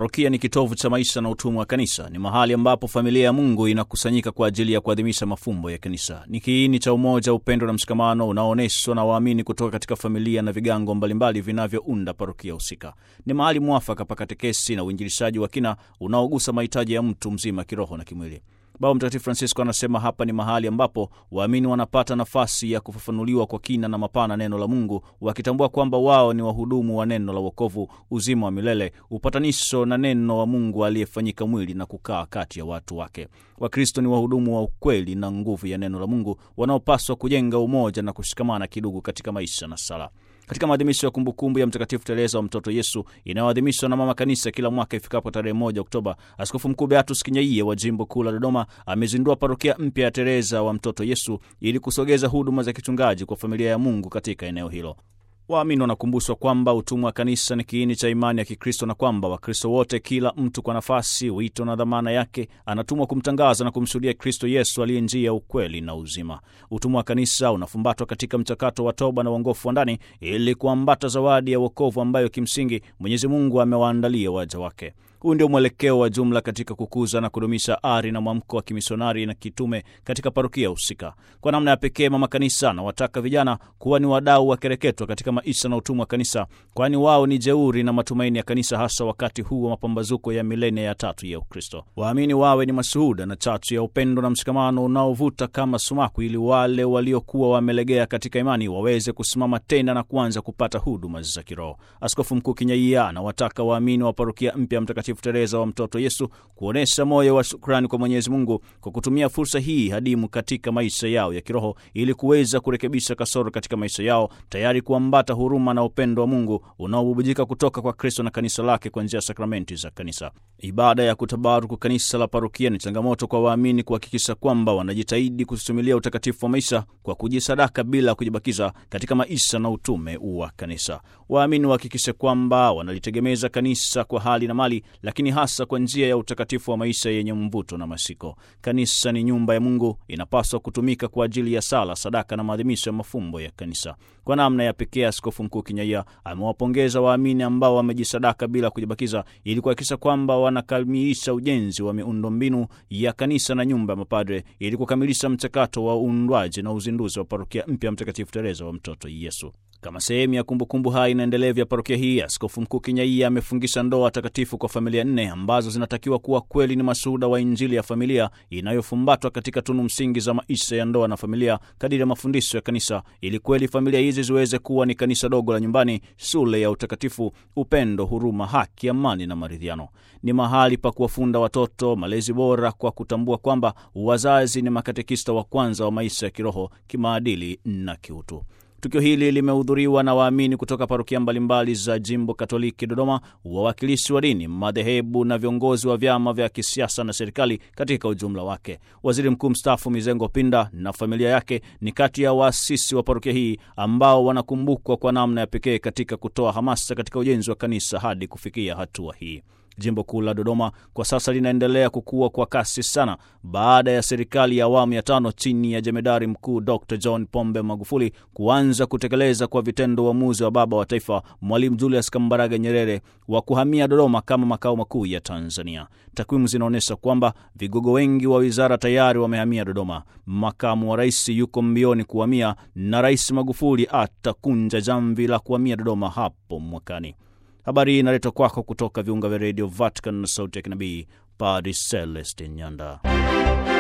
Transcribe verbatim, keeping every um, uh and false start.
Parokia ni kitovu cha maisha na utumwa wa kanisa. Ni mahali ambapo familia ya Mungu inakusanyika kwa ajili ya kuadhimisha mafumbo ya kanisa. Ni kiini cha umoja, upendo na mshikamano unaooneshwa na waamini kutoka katika familia na vigango mbalimbali vinavyounda parokia husika. Ni mahali mwafaka pa katekesi na uinjilishaji wa kina unaogusa mahitaji ya mtu mzima kiroho na kimwili. Baba Mtakatifu Francisco anasema hapa ni mahali ambapo waamini wanapata nafasi ya kufafanuliwa kwa kina na mapana neno la Mungu, wakitambua kwamba wao ni wahudumu wa neno la wokovu, uzima wa milele, upatanisho na neno wa Mungu aliyefanyika mwili na kukaa kati ya watu wake. Wakristo ni wahudumu wa ukweli na nguvu ya neno la Mungu, wanaopaswa kujenga umoja na kushikamana kidugu katika maisha na sala. Katika maadhimisho ya kumbukumbu ya Mtakatifu Teresa wa Mtoto Yesu inayoadhimishwa na Mama Kanisa kila mwaka ifikapo tarehe moja Oktoba, Askofu Mkuu Beatus Kinyaiye wa Jimbo Kuu la Dodoma amezindua parokia mpya ya Teresa wa Mtoto Yesu ili kusogeza huduma za kichungaji kwa familia ya Mungu katika eneo hilo. Waamini wanakumbushwa kwamba utumwa wa kanisa ni kiini cha imani ya Kikristo na kwamba Wakristo wote, kila mtu kwa nafasi, wito na dhamana yake, anatumwa kumtangaza na kumshuhudia Kristo Yesu aliye njia, ukweli na uzima. Utumwa wa kanisa unafumbatwa katika mchakato wa toba na uongofu wa ndani ili kuambata zawadi ya wokovu ambayo kimsingi Mwenyezi Mungu amewaandalia waja wake. Huu ndio mwelekeo wa jumla katika kukuza na kudumisha ari na mwamko wa kimisionari na kitume katika parokia husika. Kwa namna ya pekee, Mama Kanisa anawataka vijana kuwa ni wadau wa kereketwa katika maisha na utumwa wa kanisa, kwani wao ni jeuri na matumaini ya kanisa, hasa wakati huu wa mapambazuko ya milenia ya tatu ya Ukristo. Waamini wawe ni mashuhuda na chachu ya upendo na mshikamano unaovuta kama sumaku, ili wale waliokuwa wamelegea katika imani waweze kusimama tena na kuanza kupata huduma za kiroho. Askofu Mkuu Kinyaiye anawataka waamini wa parokia mpya Mtakatifu Teresa wa Mtoto Yesu kuonesha moyo wa shukrani kwa Mwenyezi Mungu kwa kutumia fursa hii hadimu katika maisha yao ya kiroho ili kuweza kurekebisha kasoro katika maisha yao, tayari kuambata huruma na upendo wa Mungu unaobubujika kutoka kwa Kristo na kanisa lake kwa njia ya sakramenti za kanisa. Ibada ya kutabaruku kanisa la parokia ni changamoto kwa waamini kuhakikisha kwamba wanajitahidi kusumilia utakatifu wa maisha kwa kujisadaka bila kujibakiza katika maisha na utume wa kanisa. Waamini wahakikishe kwamba wanalitegemeza kanisa kwa hali na mali, lakini hasa kwa njia ya utakatifu wa maisha yenye mvuto na mashiko. Kanisa ni nyumba ya Mungu, inapaswa kutumika kwa ajili ya sala, sadaka na maadhimisho ya mafumbo ya kanisa. Kwa namna ya pekee, Askofu Mkuu Kinyaiye amewapongeza waamini ambao wamejisadaka bila kujibakiza ili kuhakikisha kwamba wanakamilisha ujenzi wa miundombinu ya kanisa na nyumba ya mapadre ili kukamilisha mchakato wa uundwaji na uzinduzi wa parokia mpya Mtakatifu Teresa wa Mtoto Yesu. Kama sehemu ya kumbukumbu hai na endelevu ya parokia hii, Askofu Mkuu Kinyaiye amefungisha ndoa takatifu kwa familia nne ambazo zinatakiwa kuwa kweli ni mashuhuda wa Injili ya familia inayofumbatwa katika tunu msingi za maisha ya ndoa na familia kadiri ya mafundisho ya kanisa, ili kweli familia hizi ziweze kuwa ni kanisa dogo la nyumbani, shule ya utakatifu, upendo, huruma, haki, amani na maridhiano. Ni mahali pa kuwafunda watoto malezi bora kwa kutambua kwamba wazazi ni makatekista wa kwanza wa maisha ya kiroho, kimaadili na kiutu. Tukio hili limehudhuriwa na waamini kutoka parokia mbalimbali za Jimbo Katoliki Dodoma, wawakilishi wa dini, madhehebu na viongozi wa vyama vya kisiasa na serikali katika ujumla wake. Waziri Mkuu mstaafu Mizengo Pinda na familia yake ni kati ya waasisi wa parokia hii ambao wanakumbukwa kwa namna ya pekee katika kutoa hamasa katika ujenzi wa kanisa hadi kufikia hatua hii. Jimbo Kuu la Dodoma kwa sasa linaendelea kukua kwa kasi sana baada ya serikali ya awamu ya tano chini ya Jemedari Mkuu Dokta John Pombe Magufuli kuanza kutekeleza kwa vitendo uamuzi wa baba wa taifa Mwalimu Julius Kambarage Nyerere wa kuhamia Dodoma kama makao makuu ya Tanzania. Takwimu zinaonyesha kwamba vigogo wengi wa wizara tayari wamehamia Dodoma. Makamu wa rais yuko mbioni kuhamia na Rais Magufuli atakunja jamvi la kuhamia Dodoma hapo mwakani. Habari hii inaletwa kwako kutoka viunga vya Radio Vatican na sauti ya kinabii, Padre Celestin Nyanda.